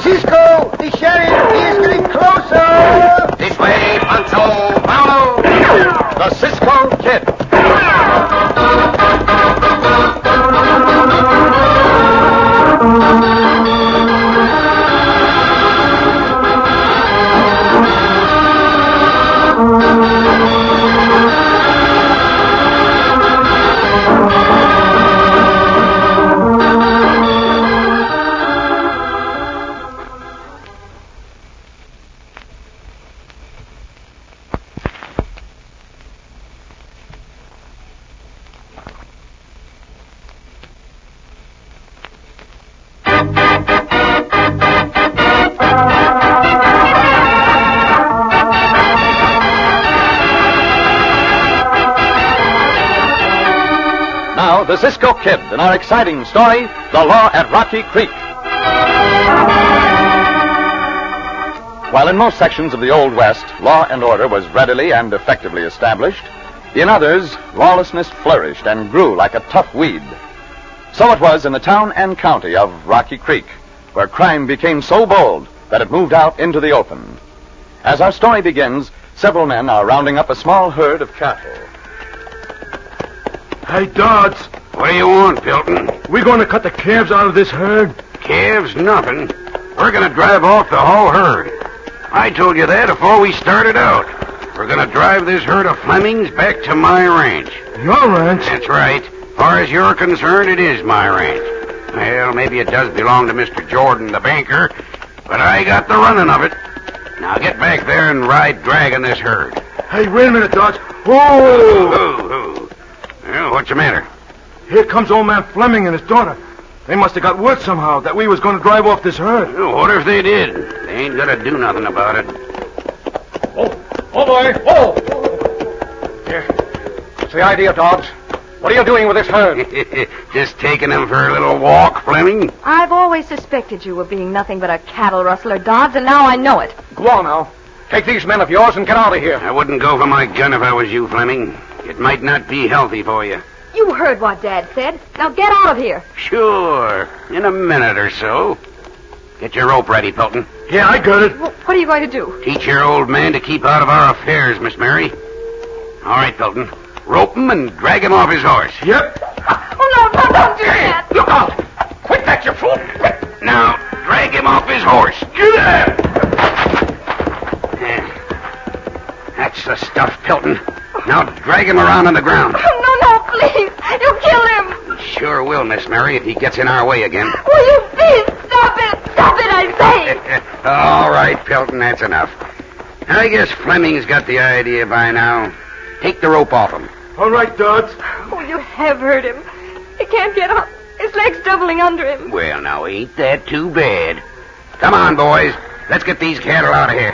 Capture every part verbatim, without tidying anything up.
Cisco, the sheriff, he is getting closer. This way, Pancho, Paulo. The Cisco Kid. The Cisco Kid in our exciting story, The Law at Rocky Creek. While in most sections of the Old West, law and order was readily and effectively established, in others, lawlessness flourished and grew like a tough weed. So it was in the town and county of Rocky Creek, where crime became so bold that it moved out into the open. As our story begins, several men are rounding up a small herd of cattle. Hey, Dodds. What do you want, Pilton? We're going to cut the calves out of this herd. Calves, nothing. We're going to drive off the whole herd. I told you that before we started out. We're going to drive this herd of Flemings back to my ranch. Your ranch? That's right. As far as you're concerned, it is my ranch. Well, maybe it does belong to Mister Jordan, the banker, but I got the running of it. Now get back there and ride dragging this herd. Hey, wait a minute, Dodds. Whoa! Whoa! Who, who? Well, what's the matter? Here comes old man Fleming and his daughter. They must have got word somehow that we was going to drive off this herd. Well, what if they did? They ain't going to do nothing about it. Oh, oh, boy. Oh! Here. What's the idea, Dodds? What are you doing with this herd? Just taking them for a little walk, Fleming. I've always suspected you of being nothing but a cattle rustler, Dodds, and now I know it. Go on now. Take these men of yours and get out of here. I wouldn't go for my gun if I was you, Fleming. It might not be healthy for you. You heard what Dad said. Now get out of here. Sure. In a minute or so. Get your rope ready, Pilton. Yeah, I got it. Well, what are you going to do? Teach your old man to keep out of our affairs, Miss Mary. All right, Pilton. Rope him and drag him off his horse. Yep. Oh, no, no, don't do that. Hey, look out! Quit that, you fool! Now, drag him off his horse. Get there! Yeah. That's the stuff, Pilton. Now drag him around on the ground. Oh, no, no, please. You'll kill him. He sure will, Miss Mary, if he gets in our way again. Will you please stop it? Stop it, I say. All right, Pilton, that's enough. I guess Fleming's got the idea by now. Take the rope off him. All right, Dodds. Oh, you have hurt him. He can't get up. His leg's doubling under him. Well, now, ain't that too bad? Come on, boys. Let's get these cattle out of here.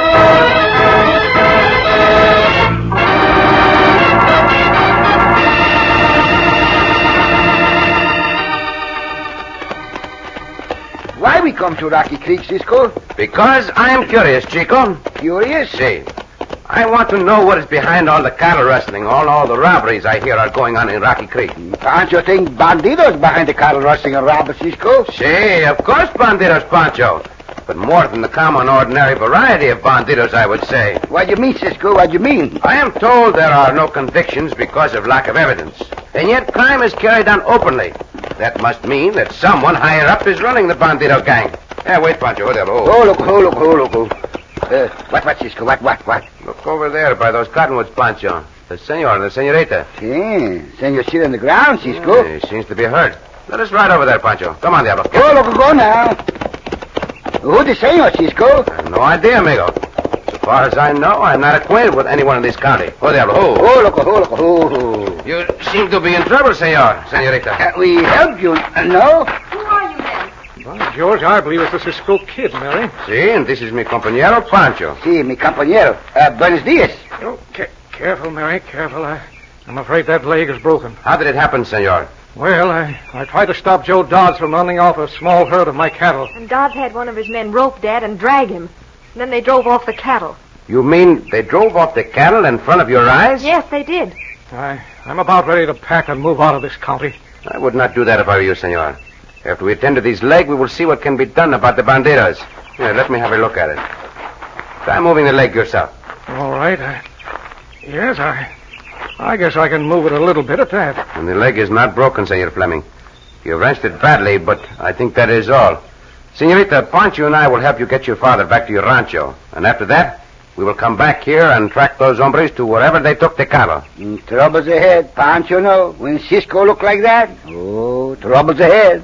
Why we come to Rocky Creek, Cisco? Because I am curious, Chico. Curious? See, I want to know what is behind all the cattle rustling, all, all the robberies I hear are going on in Rocky Creek. Pancho think bandidos behind the cattle rustling and robbers, Cisco? See, of course bandidos, Pancho. But more than the common, ordinary variety of bandidos, I would say. What do you mean, Cisco? What do you mean? I am told there are no convictions because of lack of evidence. And yet crime is carried on openly. That must mean that someone higher up is running the bandido gang. Yeah, wait, Pancho. Hold up. Oh, look, oh, look, oh, look, oh. Uh, what, what, Cisco? What, what, what? Look over there by those cottonwoods, Pancho. The senor and the senorita. Yeah, senor sit on the ground, Cisco. Yeah, he seems to be hurt. Let us ride over there, Pancho. Come on, Diablo. Oh, look, go now. Who the senor, Cisco? I have no idea, amigo. So far as I know, I'm not acquainted with anyone in this county. Oh, Diablo. Oh, oh look, oh, look, oh. You seem to be in trouble, senor, senorita. Can we help you? Uh, no? Who are you then? By George, I believe it's the Cisco Kid, Mary. See, and this is mi compañero, Pancho. Si, mi compañero. Uh, buenos dias. Oh, ca- careful, Mary, careful. I, I'm afraid that leg is broken. How did it happen, senor? Well, I, I tried to stop Joe Dodds from running off a small herd of my cattle. And Dodds had one of his men rope Dad and drag him. And then they drove off the cattle. You mean they drove off the cattle in front of your eyes? Yes, they did. I, I'm about ready to pack and move out of this county. I would not do that if I were you, senor. After we attend to this leg, we will see what can be done about the bandidos. Here, let me have a look at it. Try moving the leg yourself. All right. I, yes, I I guess I can move it a little bit at that. And the leg is not broken, Senor Fleming. You wrenched it badly, but I think that is all. Senorita, Pancho and I will help you get your father back to your rancho. And after that, we will come back here and track those hombres to wherever they took the cattle. Mm, troubles ahead, Pancho, no? When Cisco look like that? Oh, troubles ahead.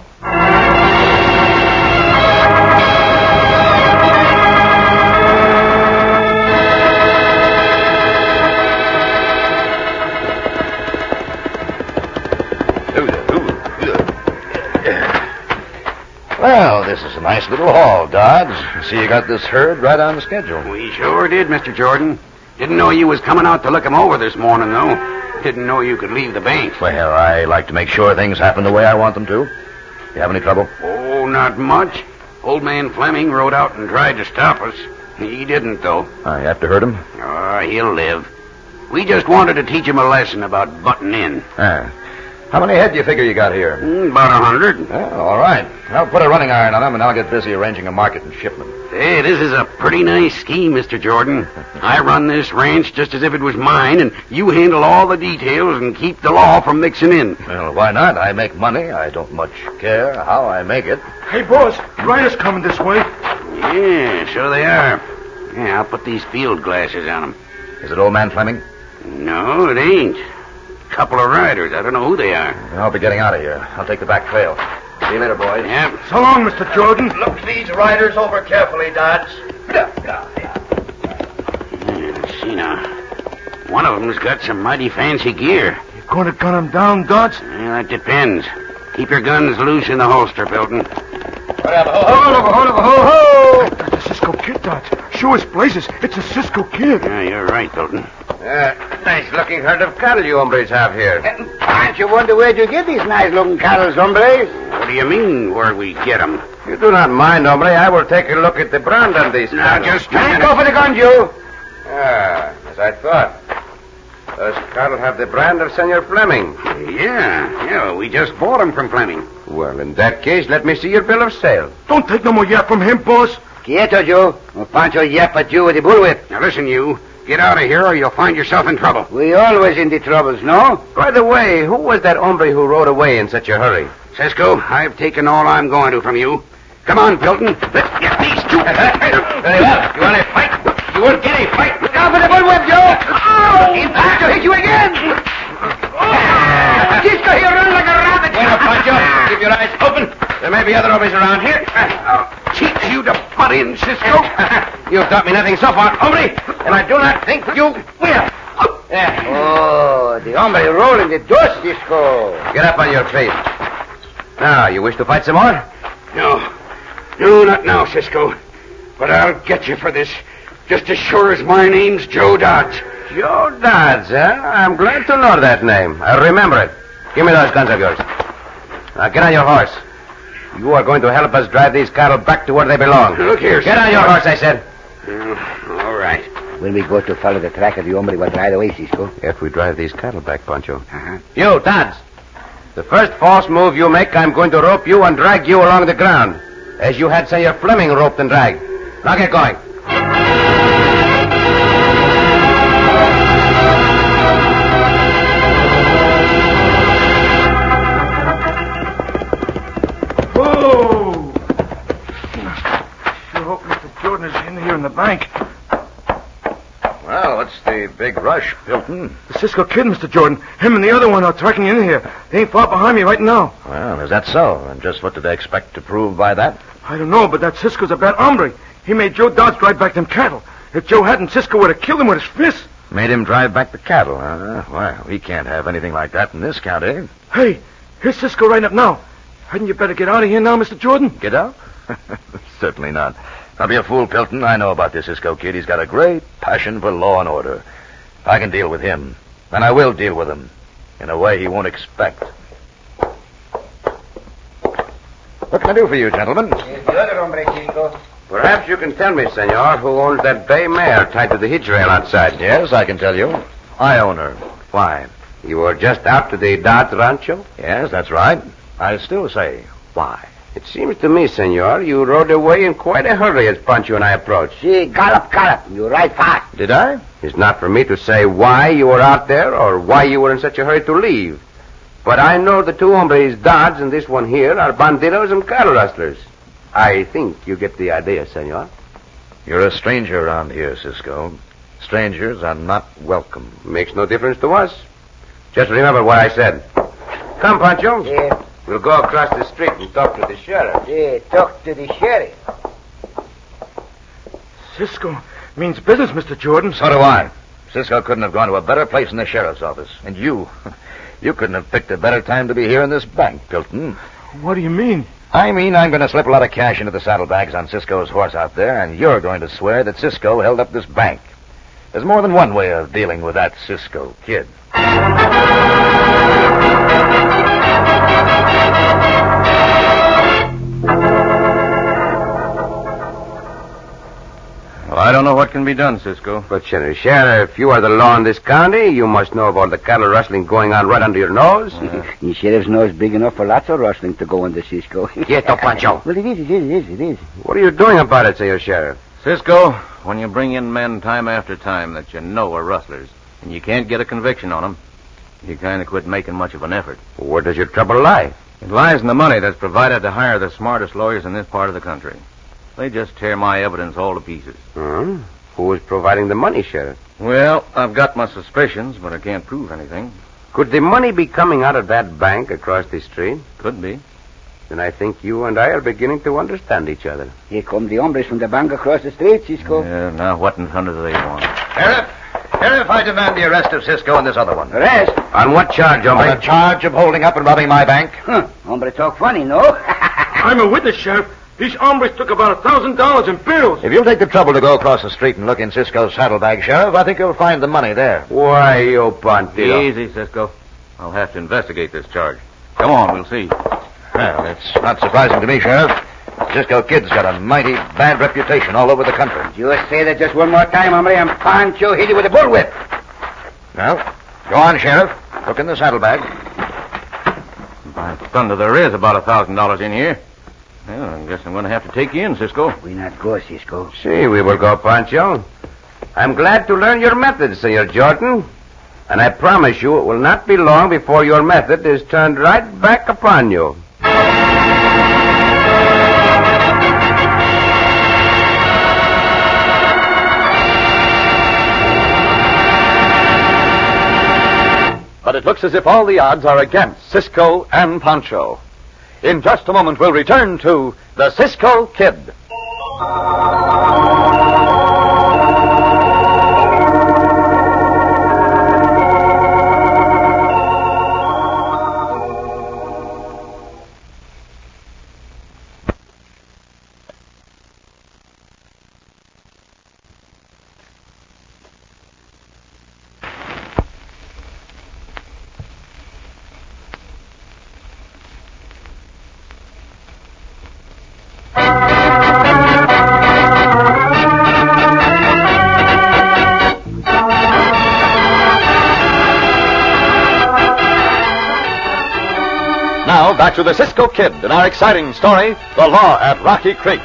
Well, this is a nice little haul, Dodds. See, you got this herd right on the schedule. We sure did, Mister Jordan. Didn't know you was coming out to look 'em over this morning, though. Didn't know you could leave the bank. Well, I like to make sure things happen the way I want them to. You have any trouble? Oh, not much. Old man Fleming rode out and tried to stop us. He didn't, though. I have to hurt him? Oh, he'll live. We just wanted to teach him a lesson about butting in. Ah. How many head do you figure you got here? Mm, about a hundred. Oh, all right. I'll put a running iron on them, and I'll get busy arranging a market and shipment. Hey, this is a pretty nice scheme, Mister Jordan. I run this ranch just as if it was mine, and you handle all the details and keep the law from mixing in. Well, why not? I make money. I don't much care how I make it. Hey, boss, riders coming this way. Yeah, so they are. Yeah, I'll put these field glasses on them. Is it old man Fleming? No, it ain't. Couple of riders. I don't know who they are. I'll be getting out of here. I'll take the back trail. See you later, boys. Yeah. So long, Mister Jordan. Look these riders over carefully, Dodds. Yeah, let's see now. One of them's got some mighty fancy gear. You going to gun him down, Dodds? Yeah, that depends. Keep your guns loose in the holster, Pilton. Hold up, hold up, hold up, ho, ho! That's a Cisco Kid, Dodds. Sure as blazes. It's a Cisco Kid. Yeah, you're right, Pilton. Uh, nice-looking herd of cattle you hombres have here. Don't you wonder where'd you get these nice-looking cattle, hombres? What do you mean, where we get them? You do not mind, hombre. I will take a look at the brand on these Now, cattle. just don't go for the gun, Joe. Ah, as I thought. Those cattle have the brand of Senor Fleming. Yeah, yeah, we just bought them from Fleming. Well, in that case, let me see your bill of sale. Don't take no more yap from him, boss. Quieto, Joe. Or Pancho yap at you with the bullwhip. Now, listen, you. Get out of here or you'll find yourself in trouble. We always in the troubles, no? By the way, who was that hombre who rode away in such a hurry? Cisco, I've taken all I'm going to from you. Come on, Pilton. Let's get these two. Very well. You want a fight? You won't get a fight. Look out for the bullwhip, Joe. Oh! Pancho hit you again. Oh! Cisco, he runs like a rabbit. Bueno, Pancho, keep your eyes open. There may be other hombres around here. I'll teach you to butt in, Cisco. You've taught me nothing so far, hombre, and I do not think you will. Yeah. Oh, the hombre rolling the dust, Cisco. Get up on your feet. Now, you wish to fight some more? No. No, not now, Cisco. But I'll get you for this. Just as sure as my name's Joe Dodds. Joe Dodds, huh? I'm glad to know that name. I'll remember it. Give me those guns of yours. Now, get on your horse. You are going to help us drive these cattle back to where they belong. Look here, Get on your horse, I said. Uh, all right. When we go to follow the track of the hombre, what ride away, Cisco? If we drive these cattle back, Pancho. Uh-huh. You, Dodds. The first false move you make, I'm going to rope you and drag you along the ground, as you had Senor Fleming roped and dragged. Now get going. Whoa! Sure hope Mister Jordan is in here in the bank. Well, what's the big rush, Pilton? The Cisco Kid, Mister Jordan. Him and the other one are tracking in here. They ain't far behind me right now. Well, is that so? And just what do they expect to prove by that? I don't know, but that Cisco's a bad hombre. He made Joe Dodds drive back them cattle. If Joe hadn't, Cisco would have killed him with his fist. Made him drive back the cattle, huh? Well, we can't have anything like that in this county. Hey, here's Cisco right up now. Hadn't you better get out of here now, Mister Jordan? Get out? Certainly not. Don't be a fool, Pilton. I know about this Cisco Kid. He's got a great passion for law and order. If I can deal with him, then I will deal with him in a way he won't expect. What can I do for you, gentlemen? Here's the other hombre, Cisco. Perhaps you can tell me, senor, who owns that bay mare tied to the hitch rail outside. Yes, I can tell you. I own her. Why? You were just out to the Dodds Rancho? Yes, that's right. I still say, why? It seems to me, senor, you rode away in quite a hurry as Pancho and I approached. See, gallop, gallop. You ride fast. Did I? It's not for me to say why you were out there or why you were in such a hurry to leave. But I know the two hombres, Dodds and this one here, are bandidos and cattle rustlers. I think you get the idea, senor. You're a stranger around here, Cisco. Strangers are not welcome. Makes no difference to us. Just remember what I said. Come, Pancho. Yeah. We'll go across the street and talk to the sheriff. Yeah, talk to the sheriff. Cisco means business, Mister Jordan. So do I. Cisco couldn't have gone to a better place than the sheriff's office. And you, you couldn't have picked a better time to be here in this bank, Pilton. What do you mean? I mean, I'm going to slip a lot of cash into the saddlebags on Cisco's horse out there, and you're going to swear that Cisco held up this bank. There's more than one way of dealing with that Cisco kid. Well, I don't know what can be done, Cisco. But, Sheriff, Sheriff, you are the law in this county. You must know of all the cattle rustling going on right under your nose. Uh, the sheriff's nose big enough for lots of rustling to go under Cisco. Quieto, Pancho. Well, it is, it is, it is, it is. What are you doing about it, Senor Sheriff? Cisco, when you bring in men time after time that you know are rustlers, and you can't get a conviction on them, you kind of quit making much of an effort. Where does your trouble lie? It lies in the money that's provided to hire the smartest lawyers in this part of the country. They just tear my evidence all to pieces. Hmm? Who is providing the money, Sheriff? Well, I've got my suspicions, but I can't prove anything. Could the money be coming out of that bank across the street? Could be. Then I think you and I are beginning to understand each other. Here come the hombres from the bank across the street, Cisco. Yeah, now what in thunder do they want? Sheriff! Sheriff, I demand the arrest of Cisco and this other one. Arrest? On what charge, hombre? On a charge of holding up and robbing my bank. Huh. Hombre talk funny, no? I'm a witness, Sheriff. These hombres took about a thousand dollars in bills. If you'll take the trouble to go across the street and look in Cisco's saddlebag, Sheriff, I think you'll find the money there. Why, you bandido. Easy, Cisco. I'll have to investigate this charge. Come on, we'll see. Well, it's not surprising to me, Sheriff. Cisco Kid's got a mighty bad reputation all over the country. Just say that just one more time, hombre, and Pancho hit you with a bullwhip. Well, go on, Sheriff. Look in the saddlebag. By thunder, there is about a thousand dollars in here. Well, I guess I'm going to have to take you in, Cisco. We not go, Cisco. See, we will go, Pancho. I'm glad to learn your methods, Senor Jordan. And I promise you it will not be long before your method is turned right back upon you. But it looks as if all the odds are against Cisco and Pancho. In just a moment, we'll return to the Cisco Kid. Now, back to the Cisco Kid and our exciting story, The Law at Rocky Creek.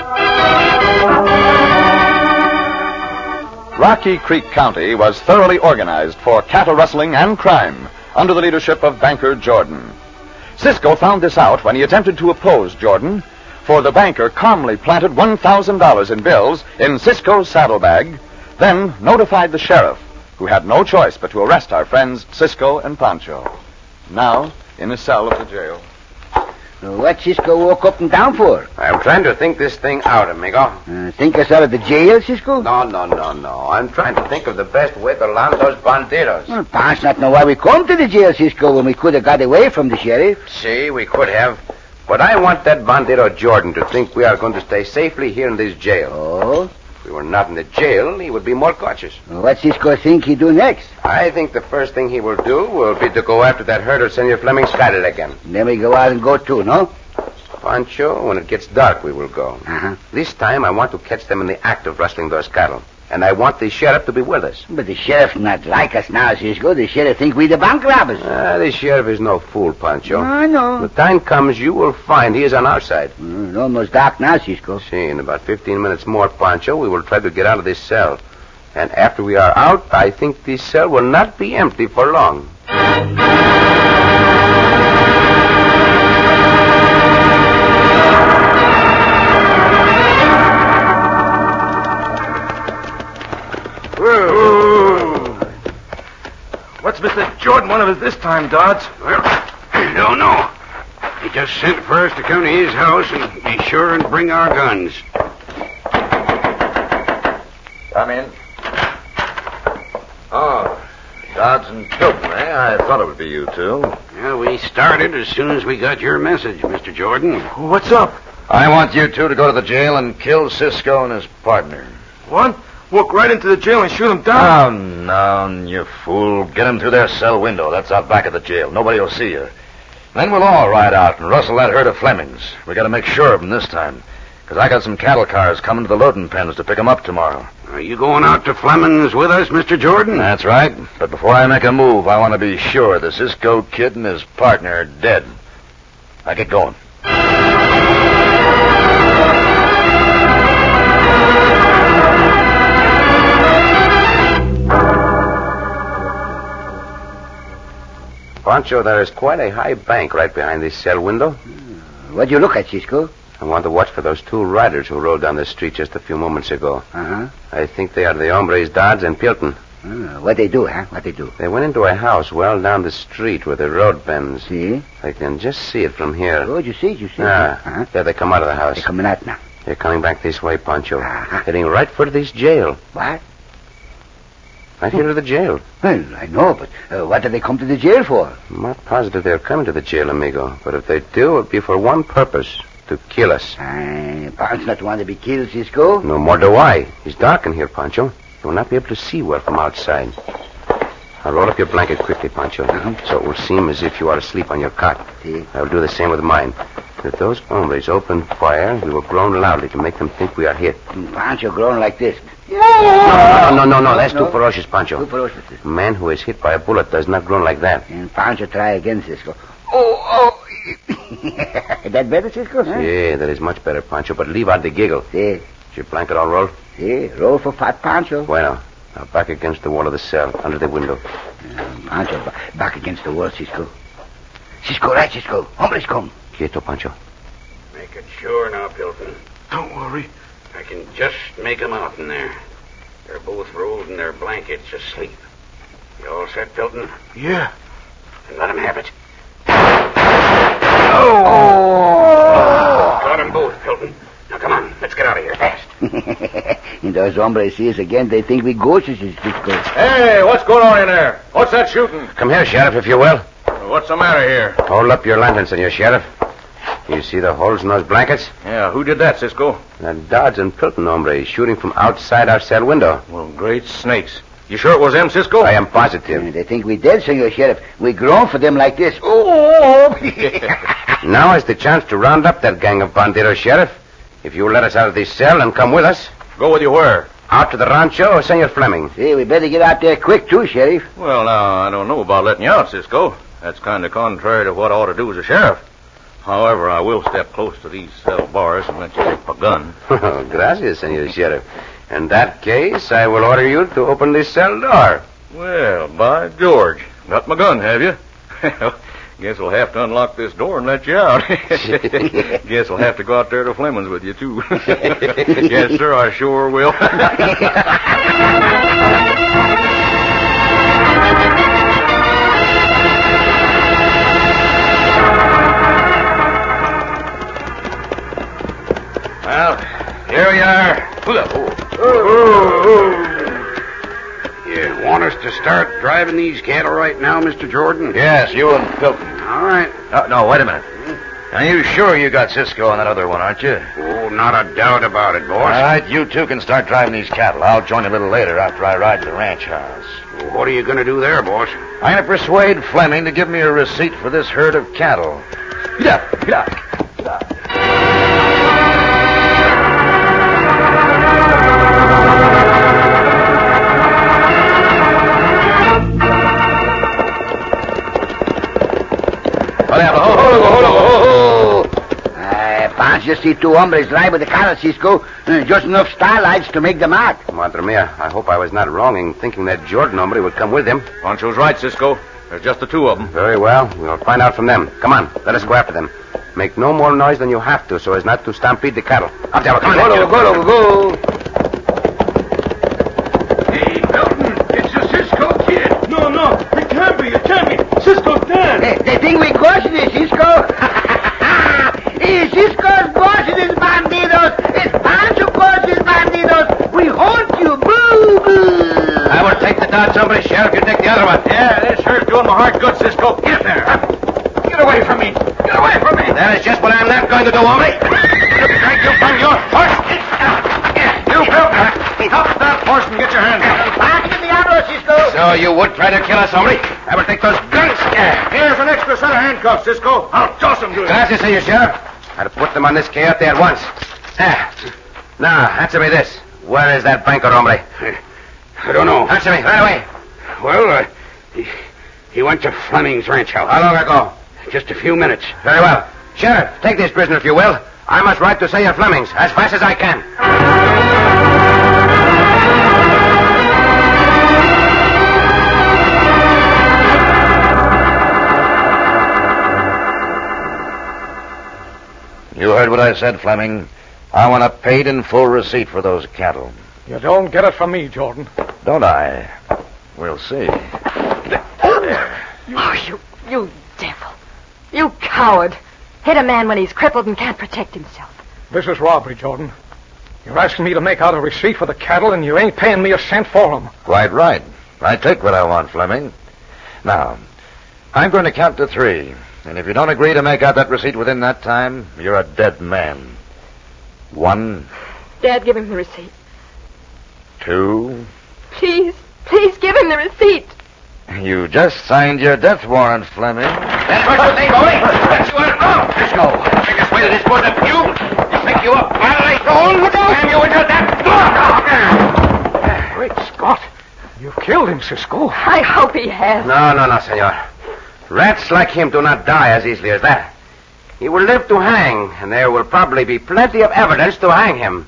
Rocky Creek County was thoroughly organized for cattle rustling and crime under the leadership of banker Jordan. Cisco found this out when he attempted to oppose Jordan, for the banker calmly planted one thousand dollars in bills in Cisco's saddlebag, then notified the sheriff, who had no choice but to arrest our friends Cisco and Pancho. Now, in a cell of the jail. What Cisco walk up and down for? I'm trying to think this thing out, amigo. Uh, think us out of the jail, Cisco? No, no, no, no. I'm trying to think of the best way to land those bandidos. Well, Pan's not know why we come to the jail, Cisco, when we could have got away from the sheriff. See, we could have. But I want that bandito Jordan to think we are going to stay safely here in this jail. Oh? If we were not in the jail, he would be more cautious. What Cisco think he do next? I think the first thing he will do will be to go after that herd of Senor Fleming's cattle again. Then we go out and go too, no? Pancho, when it gets dark, we will go. Uh-huh. This time, I want to catch them in the act of rustling those cattle. And I want the sheriff to be with us. But the sheriff not like us now, Cisco. The sheriff think we the bank robbers. Ah, the sheriff is no fool, Pancho. I know. When the time comes, you will find he is on our side. Mm, it's almost dark now, Cisco. See, in about fifteen minutes more, Pancho, we will try to get out of this cell. And after we are out, I think this cell will not be empty for long. What's Mister Jordan one of us this time, Dodds? Well, I don't know. He just sent for us to come to his house and be sure and bring our guns. Come in. Oh, Dodds and Pilton, eh? I thought it would be you two. Well, we started as soon as we got your message, Mister Jordan. What's up? I want you two to go to the jail and kill Cisco and his partner. What? Walk right into the jail and shoot him down? Oh, no, you fool. Get them through their cell window. That's out back of the jail. Nobody will see you. Then we'll all ride out and rustle that herd of Flemings. We got to make sure of them this time. Because I got some cattle cars coming to the loading pens to pick them up tomorrow. Are you going out to Fleming's with us, Mister Jordan? That's right. But before I make a move, I want to be sure the Cisco Kid and his partner are dead. Now get going. Pancho, there is quite a high bank right behind this cell window. What do you look at, Cisco? I want to watch for those two riders who rode down the street just a few moments ago. Uh-huh. I think they are the hombres Dodds and Pilton. Uh, what they do, huh? What they do? They went into a house well down the street where the road bends. See? I can just see it from here. Oh, you see, you see. Ah, Uh-huh. there they come out of the house. They're coming out now. They're coming back this way, Pancho. Uh-huh. Heading right for this jail. What? Right here to the jail. Well, I know, but uh, what do they come to the jail for? I'm not positive they're coming to the jail, amigo. But if they do, it'll be for one purpose. To kill us. Uh, Pancho not want to be killed, Cisco. No more do I. It's dark in here, Pancho. You will not be able to see well from outside. I'll roll up your blanket quickly, Pancho, Uh-huh. so it will seem as if you are asleep on your cot. See? I'll do the same with mine. If those hombres open fire, we will groan loudly to make them think we are hit. Mm, Pancho grown like this. No, no, no, no, no. That's No. too ferocious, Pancho. Too ferocious. A man who is hit by a bullet does not groan like that. And Pancho try again, Cisco. Oh, oh. That better, Cisco? Huh? Yeah, that is much better, Pancho, but leave out the giggle. See, Is your blanket all rolled? see, roll for fat Pancho. Bueno. Now back against the wall of the cell, under the window. Um, Pancho, ba- back against the wall, Cisco. Cisco, right, Cisco. Hombres come. Quieto, Pancho. Make it sure now, Pilton. Don't worry. I can just make them out in there. They're both rolled in their blankets asleep. You all set, Pilton? Yeah. Then let them have it. Oh! Got them both, Pilton. Now, come on. Let's get out of here fast. And those hombres see us again, they think we ghosts, Cisco. Hey, what's going on in there? What's that shooting? Come here, Sheriff, if you will. What's the matter here? Hold up your lantern, Senor Sheriff. You see the holes in those blankets? Yeah, who did that, Cisco? That Dodds and Pilton hombre shooting from outside our cell window. Well, great snakes. You sure it was them, Cisco? I am positive. Uh, they think we dead, Senor Sheriff. We groan for them like this. Oh! Now is the chance to round up that gang of bandidos, Sheriff. If you will let us out of this cell and come with us. Go with you where? Out to the rancho, Senor Fleming. See, we better get out there quick, too, Sheriff. Well, now, I don't know about letting you out, Cisco. That's kind of contrary to what I ought to do as a sheriff. However, I will step close to these cell bars and let you take my gun. Gracias, Senor Sheriff. In that case, I will order you to open this cell door. Well, by George. Got my gun, have you? Guess I'll have to unlock this door and let you out. Guess I'll have to go out there to Fleming's with you, too. Yes, sir, I sure will. Well, here we are. You want us to start driving these cattle right now, Mister Jordan? Yes, you and Pilton. All right. Oh, no, wait a minute. Are you sure you got Cisco on that other one, aren't you? Oh, not a doubt about it, boss. All right, you two can start driving these cattle. I'll join you a little later after I ride to the ranch house. Well, what are you going to do there, boss? I'm going to persuade Fleming to give me a receipt for this herd of cattle. Get up, get up. just see two hombres drive with the cattle, Cisco. Uh, just enough starlights to make the mark. Madre mia, I hope I was not wrong in thinking that Jordan hombre would come with him. Pancho's right, Cisco. There's just the two of them. Very well. We'll find out from them. Come on, let us go after them. Make no more noise than you have to so as not to stampede the cattle. Up there, come on. Go, go, go, go. Hey, Milton, it's a Cisco kid. No, no, it can't be. It can't be. Cisco's dead. Hey, they think we caused it, Cisco. Hey, Cisco's boss is bandidos. It's Pancho causes bandidos. We haunt you. Boo, boo. I will take the Dodge hombre, Sheriff. You take the other one. Yeah, this sure's doing my heart good, Cisco. Get there. Get away from me. Get away from me. That is just what I'm not going to do, hombre. Drag you from your horse. You, Bill. Stop that horse and get your hands up. Back in the arrow, Cisco. So you would try to kill us, hombre? I will take those guns. Here's an extra set of handcuffs, Cisco. I'll toss them to you. Gracias, senor Sheriff. I'll put them on this coyote at once. Ah. Now, answer me this. Where is that banker, hombre? I don't know. Answer me, right away. Well, uh, he, he went to Fleming's ranch house. How long ago? Just a few minutes. Very well. Sheriff, take this prisoner if you will. I must ride to Senor Fleming's as fast as I can. You heard what I said, Fleming. I want a paid in full receipt for those cattle. You don't get it from me, Jordan. Don't I? We'll see. Oh, you, you devil. You coward. Hit a man when he's crippled and can't protect himself. This is robbery, Jordan. You're asking me to make out a receipt for the cattle, and you ain't paying me a cent for them. Quite right. I take what I want, Fleming. Now, I'm going to count to three. And if you don't agree to make out that receipt within that time, you're a dead man. One. Dad, give him the receipt. Two. Please, please give him the receipt. You just signed your death warrant, Fleming. That's what you think, boy. That's you want to know. Let's go. Take us way to this point of view. I'll pick you up while I go. Look out. Slam you into that. Great Scott. You've killed him, Cisco. I hope he has. No, no, no, senor. Rats like him do not die as easily as that. He will live to hang, and there will probably be plenty of evidence to hang him.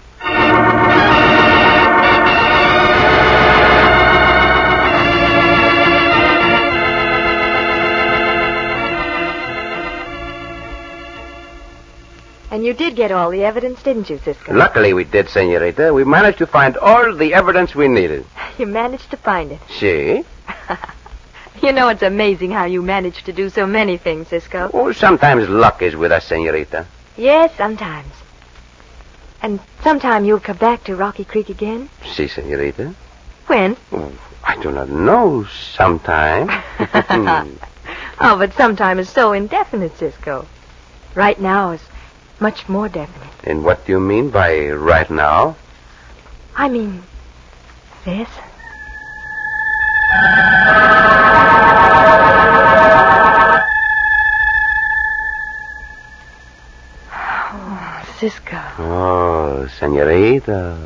And you did get all the evidence, didn't you, Cisco? Luckily we did, senorita. We managed to find all the evidence we needed. You managed to find it. See? You know, it's amazing how you managed to do so many things, Cisco. Oh, sometimes luck is with us, senorita. Yes, sometimes. And sometime you'll come back to Rocky Creek again? Si, senorita. When? Oh, I do not know. Sometime. Oh, but sometime is so indefinite, Cisco. Right now is much more definite. And what do you mean by right now? I mean, this. Oh, Cisco. Oh, senorita.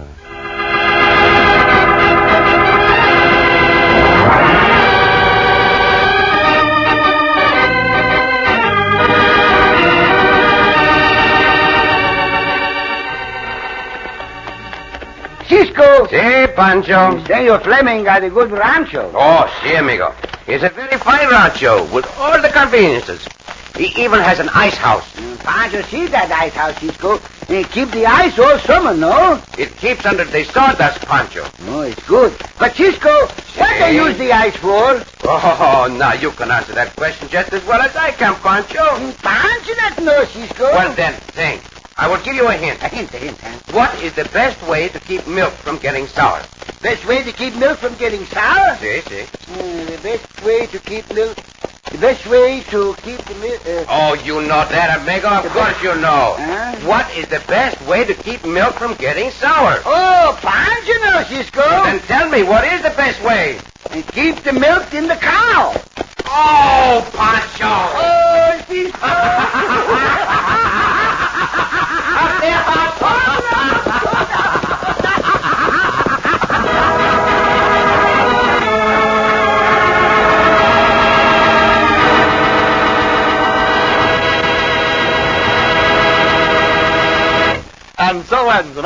Cisco. Si, Pancho. Senor Fleming got a good rancho. Oh, si, amigo. It's a very fine rancho with all the conveniences. He even has an ice house. Mm, Pancho see that ice house, Cisco. They keep the ice all summer, no? It keeps under the sawdust, Pancho. Oh, it's good. But, Cisco, what they use the ice for? Oh, now you can answer that question just as well as I can, Pancho. Mm, Pancho not know, Cisco. Well, then, think. I will give you a hint. A hint, a hint, huh? What is the best way to keep milk from getting sour? Best way to keep milk from getting sour? Si, si. Mm, the best way to keep milk... The best way to keep the milk... Uh, Oh, you know that, amigo. Of The course best- you know. Huh? What is the best way to keep milk from getting sour? Oh, Pancho knows, Cisco. Then tell me, what is the best way? And keep the milk in the cow. Oh, Pancho! Oh, Cisco.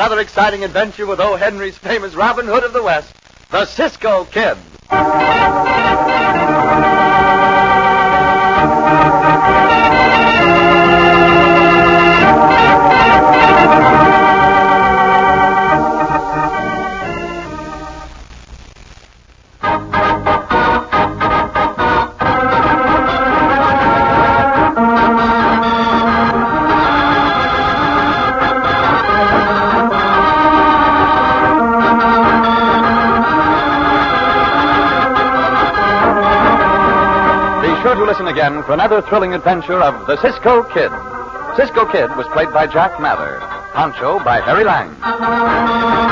another exciting adventure with O. Henry's famous Robin Hood of the West, the Cisco Kid. To listen again for another thrilling adventure of the Cisco Kid. Cisco Kid was played by Jack Mather. Pancho by Harry Lang.